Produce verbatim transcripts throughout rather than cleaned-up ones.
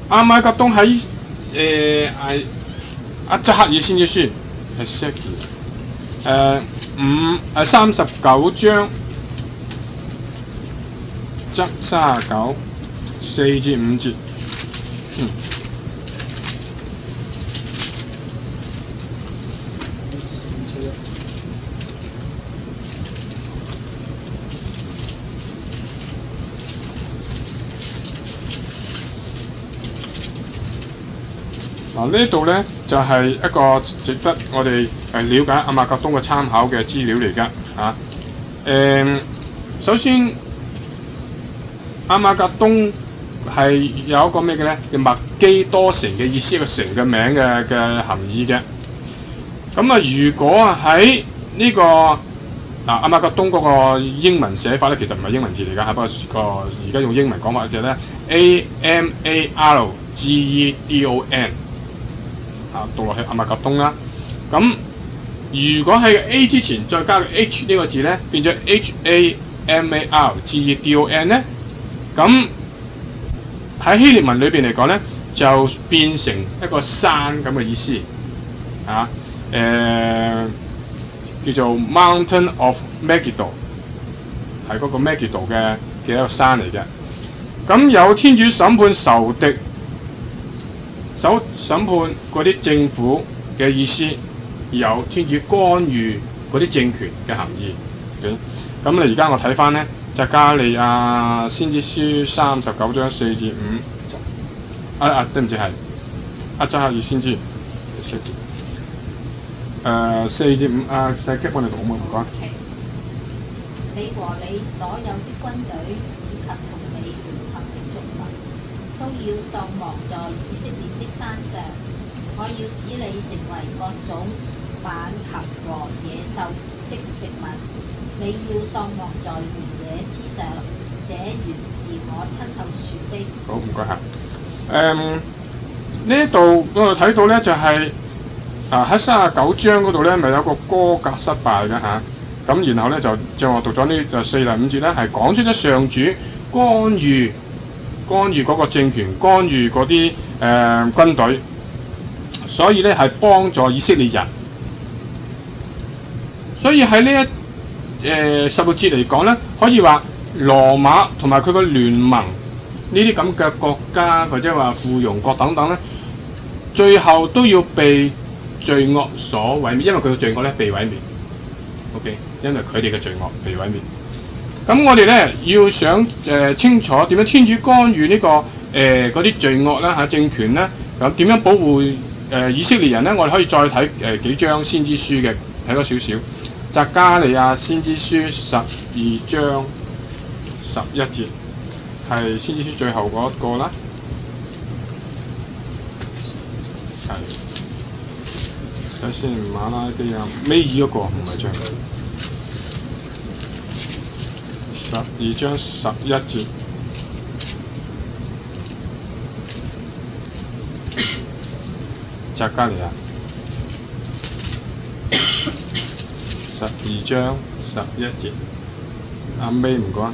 阿馬格東喺誒係阿扎克爾先知書係 s e k i 誒五誒三十九章則三十九四至五節，嗯。嗱呢度咧就係、是、一個值得我哋係了解阿馬格東嘅參考嘅資料嚟㗎嚇。誒、啊，首先阿馬格東係有一個咩嘅咧？叫麥基多城嘅意思，一個城嘅名嘅嘅含義嘅。咁啊，如果喺呢、這個嗱、啊、阿馬格東嗰個英文寫法咧，其實唔係英文字嚟㗎嚇，不過個而家用英文講法嘅咧 A M A R G E D O N。啊，讀落去阿馬格東啦。咁如果喺 A 之前再加個 H 呢個字咧，變咗 H A M A R G E D O N 咧，咁喺希臘文裏邊嚟講咧，就變成一個山咁嘅意思。啊，誒、呃、叫做 Mountain of Megiddo， 係嗰個 Megiddo 嘅嘅一個山嚟嘅。咁有天主審判仇敵。審審判嗰啲政府嘅意思，有天主干預嗰啲政權嘅含義。咁你而家我睇翻咧，就加利亞先知書三十九章四至五。啊啊，對唔住係阿扎克爾先知。誒四至五啊，細擊我哋讀啊，唔該。 你和你所有的軍隊以及同你聯合的眾民，都要喪亡在以色列的山上。我要使你成為各種猛禽和野獸的食物。你要喪亡在原野之上。這原是我親口説的。 好，唔該嚇。誒呢一度我哋睇到咧，就係、是、啊喺三十九章嗰度咧，咪有個歌革失敗嘅嚇。咁、啊、然後咧就像我讀咗呢就四第五節咧，係講出咗上主干預。干預嗰個政權，干預嗰啲誒軍隊，所以咧係幫助以色列人。所以喺呢一誒十六節嚟講咧，可以話羅馬同埋佢個聯盟呢啲咁嘅國家，或者話附庸國等等咧，最後都要被罪惡所毀滅，因為佢嘅罪惡咧被毀滅。OK， 因為佢哋嘅罪惡被毀滅。咁我哋咧要想誒、呃、清楚點樣天主干預呢、這個誒嗰啲罪惡啦嚇政權咧，咁點樣保護誒、呃、以色列人咧？我哋可以再睇誒、呃、幾章先知書嘅，睇多少少。匝加利亞先知書十二章十一節係先知書最後嗰一個啦，係睇先馬拉基亞尾二嗰個唔係章。十二章十一節，匝加利亞。十二章十一節，阿尾唔該。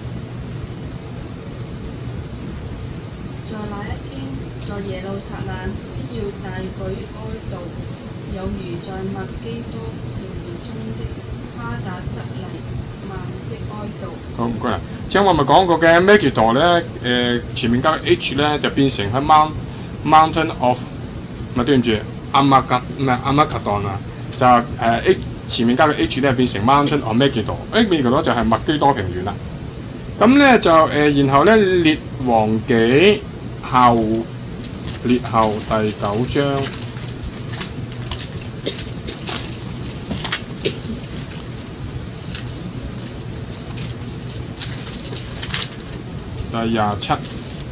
在那一天，在耶路撒冷必要大舉哀悼，有如在麥基多平原中的哈達得黎曼的哀悼。 好唔該啦，正我咪講過嘅 Megiddo 咧，誒前面加個 H 咧就變成喺 Mount Mountain of， 唔係對唔住，阿馬格唔係阿馬格頓啊，就誒 H 前面加個 H 咧變成 Mountain of Megiddo，Megiddo 就係麥基多平原啦。咁咧就誒、呃，然後咧列王紀後列後第九章。第廿七，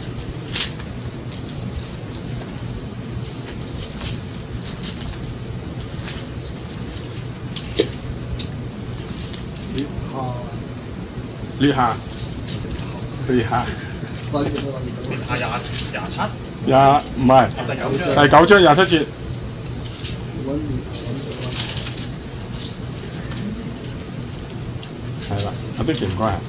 列下，列下， 廿廿七， 廿唔係第九章廿七節，係啦，阿碧唔該啊。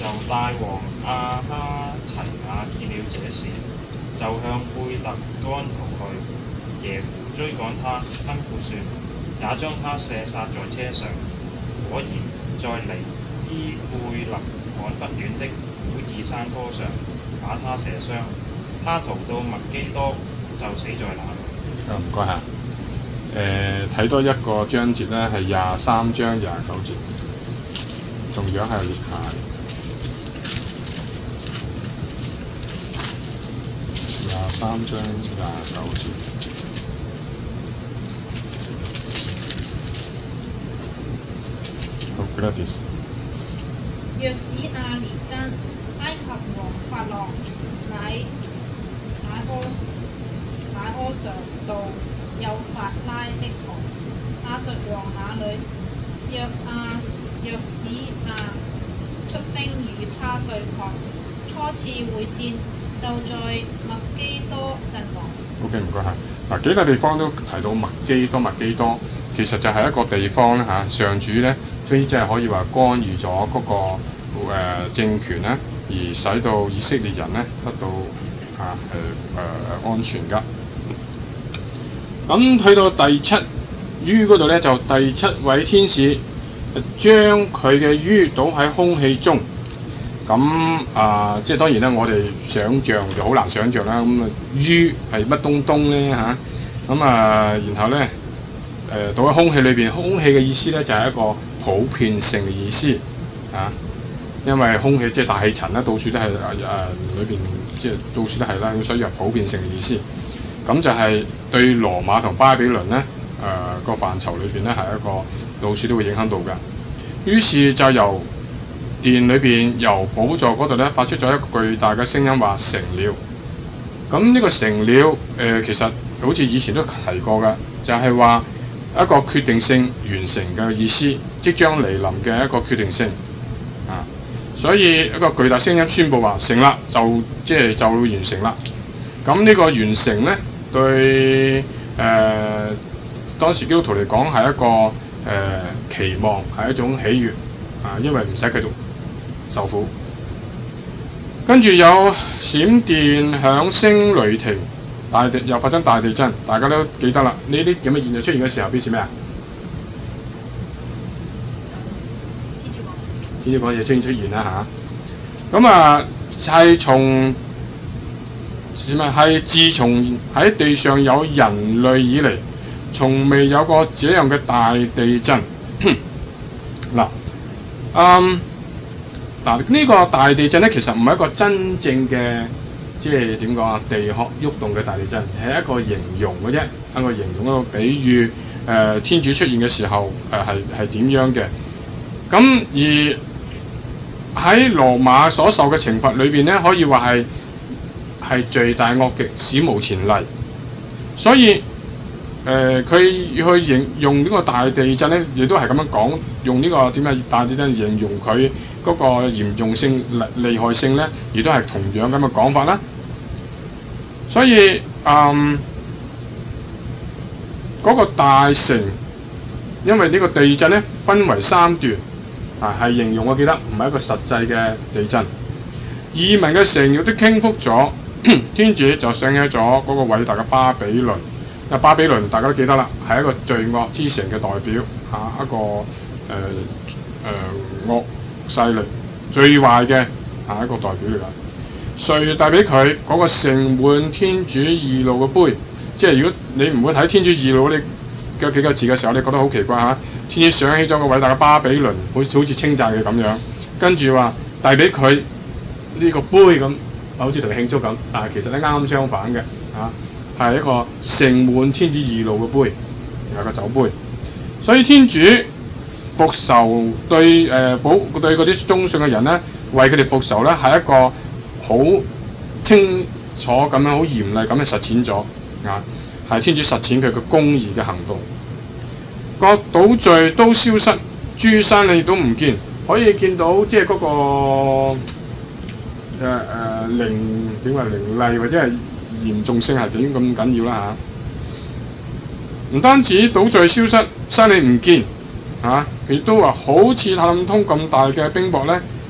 猶大王亞哈齊亞見了這事，就向貝特干逃去。耶戶追趕他，吩咐說，也將他射殺在車上。果然，在離伊貝勒岸不遠的古爾山坡上，把他射傷。他逃到麥基多，就死在那裏。 啊，唔該嚇。誒，睇多一個章節咧，係廿三章廿九節，同樣係列下。廿三章廿九節。好 ，Gladys。 若使亞年間，埃及王法郎乃乃柯乃柯上到幼發拉的河，亞述王那裏，若亞若使亞出兵與他對抗，初次會戰就在麥基多陣亡。 O.K. 唔該嚇。嗱，幾個地方都提到麥基多，麥基多其實就係一個地方咧嚇，上主咧即係可以話干預咗嗰個誒、呃、政權咧，而使到以色列人咧得到嚇誒誒安全㗎。咁去到第七於嗰度咧，就第七位天使將佢嘅於倒喺空氣中。咁啊、呃，即係當然啦，我哋想像就好難想像啦。咁啊，於係乜東東咧嚇？咁啊，然後咧誒倒喺空氣裏邊，空氣嘅意思咧就係、是、一個普遍性嘅意思啊。因為空氣即係大氣層啦，到處都係誒誒裏邊，即係到處都係啦，所以係普遍性嘅意思。咁就係對羅馬同巴比倫咧誒、呃、個範疇裏邊咧係一個到處都會影響到㗎。於是就由殿裏邊由寶座嗰度咧發出咗一個巨大嘅聲音，話成了。咁呢個成了誒、呃，其實好似以前都提過嘅，就係、是、話一個決定性完成嘅意思，即將嚟臨嘅一個決定性啊。所以一個巨大聲音宣佈話成啦，就即係就會完成啦。咁呢個完成咧，對誒、呃、當時基督徒嚟講係一個誒、呃、期望，係一種喜悅啊，因為唔使繼續受苦。跟住有閃電、響聲、雷霆，大地又發生大地震，大家都記得啦。呢啲咁嘅現象出現嘅時候，表示咩啊？天主講嘢先出現啦嚇。咁啊係從點啊？係自從喺地上有人類以嚟，從未有過這樣嘅大地震。嗱，嗯。嗱，呢個大地震咧，其實唔係一個真正嘅，即係點講啊？地殼喐動嘅大地震，係一個形容嘅啫，一個形容一個比喻。誒、呃，天主出現嘅時候，誒係係點樣嘅？咁而喺羅馬所受嘅懲罰裏邊咧，可以話係係罪大惡極，史無前例。所以誒，佢、呃、去形容呢個大地震咧，亦都係咁樣講，用呢個點解大地震形容佢嗰個嚴重性、厲害性咧，亦都係同樣咁嘅講法啦。所以，嗯，嗰、那個大城，因為呢個地震咧分為三段，啊係形容我記得唔係一個實際嘅地震。異民嘅城亦都傾覆咗，天主就想起咗嗰個偉大嘅巴比倫。啊，巴比倫大家都記得啦，係一個罪惡之城嘅代表，嚇、啊、一個誒誒、呃呃、惡勢力最壞嘅啊一個代表嚟㗎。誰帶俾佢嗰個盛滿天主義怒嘅杯？即係如果你唔會睇天主義怒呢嘅幾個字嘅時候，你覺得好奇怪嚇。天主想起咗個偉大嘅巴比倫，好似好似稱讚佢咁樣，跟住話帶俾佢呢個杯咁，好似同佢慶祝咁。但係其實咧啱啱相反嘅嚇。係一個盛滿天主義怒嘅杯，係個酒杯。所以天主復仇對誒保、呃、對嗰啲忠信嘅人咧，為佢哋復仇咧，係一個好清楚咁樣、好嚴厲咁樣實踐咗啊！係天主實踐佢嘅公義嘅行動。各島嶼都消失，諸山你都唔見，可以見到即係嗰、那個誒誒靈點話靈厲或者係嚴重性係點咁緊要啦嚇！唔單止島嶼消失，山你唔見嚇，亦、啊、都話好似塔冷通咁大嘅冰雹咧，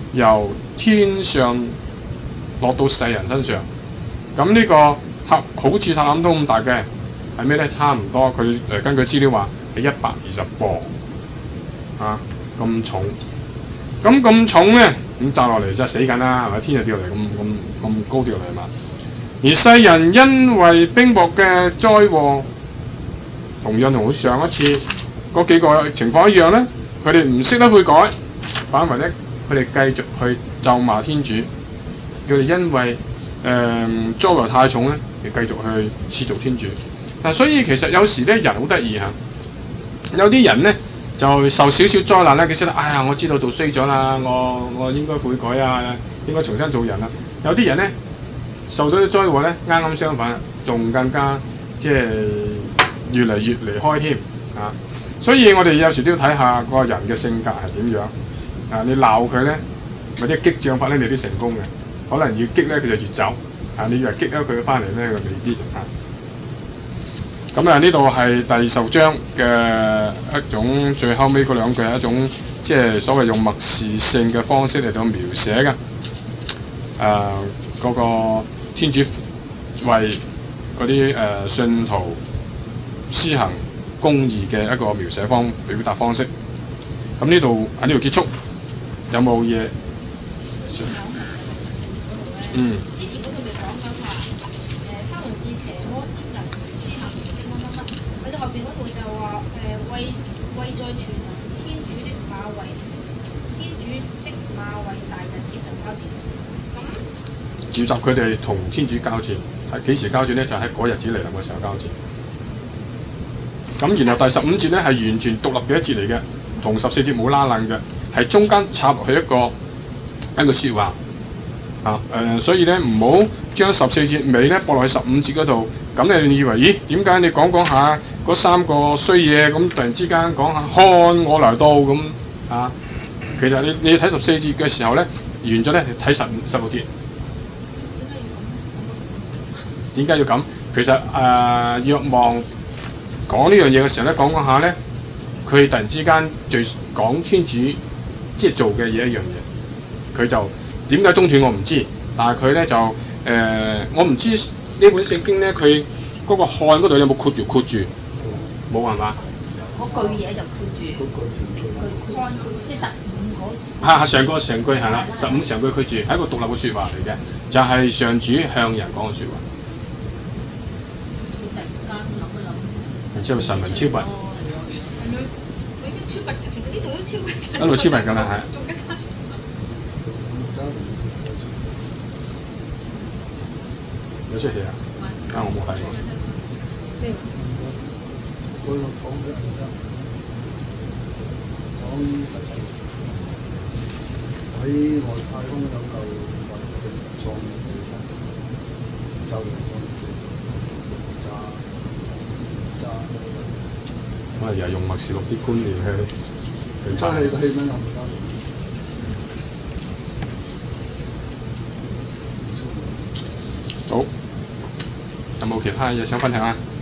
由天上落到世人身上。咁呢個塔好似塔冷通咁大嘅係咩咧？差唔多佢誒根據資料話係一百二十磅啊，咁重。咁咁重咧，咁砸落嚟真係死緊啦，係咪？天就掉落嚟咁咁咁高掉落嚟嘛。而世人因為冰雹嘅災禍，同樣同上一次嗰幾個情況一樣咧，佢哋唔識得悔改，反為咧佢哋繼續去咒罵天主。佢哋因為誒、呃、災禍太重咧，而繼續去褻瀆天主。嗱，所以其實有時咧人好得意嚇，有啲人咧就受少少災難咧，佢識得，哎呀，我知道做衰咗啦，我我應該悔改啊，應該重新做人啦。有啲人咧受咗啲災禍咧，啱啱相反，仲更加即係越嚟越離開添啊！所以我哋有時都要睇下個人嘅性格係點樣啊！你鬧佢咧，或者激將法咧，未必成功嘅。可能越激咧，佢就越走啊！你以為激咗佢翻嚟咧，佢未必啊。咁啊，呢度係第十章嘅一種最後尾嗰兩句係一種即係所謂用默示性嘅方式嚟到描寫嘅。誒、呃，嗰、那個天主為嗰啲誒信徒施行公義嘅一個描寫方表達方式。咁呢度喺呢度結束，有冇嘢？嗯。 之前嗰度咪講緊話誒，他們是邪魔之神之行的乜乜乜，佢哋後邊嗰度就話誒為為在全能天主的馬為天主的馬為大日子上交戰。咁召集佢哋同天主交戰，係幾時交戰咧？就喺、是、嗰日子嚟臨嘅時候交戰。咁然後第十五節咧係完全獨立嘅一節嚟嘅，同十四節冇拉楞嘅，係中間插落去一個一個説話。啊誒、呃，所以咧唔好將十四節尾咧播落去十五節嗰度，咁你以為咦點解你講講下嗰三個衰嘢，咁突然之間講下看我嚟到咁啊？其實你你睇十四節嘅時候咧，完咗咧睇十五十六節。點解要咁？其實誒、呃，若望講呢樣嘢嘅時候咧，講講下咧，佢突然之間最講天主即係做嘅嘢一樣嘢，佢就。點解中斷我唔知，但係佢咧就誒、呃，我唔知呢本聖經咧，佢嗰個漢嗰度有冇括條括住？冇係嘛？ 嗰句嘢就括住，成句漢即係十五嗰。 係係上個成句係啦，十五成句括住，係一個獨立嘅説話嚟嘅，就係、是、上主向人講嘅説話。 突然間諗一諗。 然之後神文超拔。 係咪？佢已經超拔嘅，其實呢度都超拔嘅。 一路超拔㗎啦，係。有出戲啊？啊，我冇睇過。 所以我講嘅而家講實際喺外太空有嚿雲形狀嘅地方，就嚟就炸炸。 我哋又係用默示錄啲觀念去去真係個氣氛又唔得。 好，有冇其他嘢想分享啊？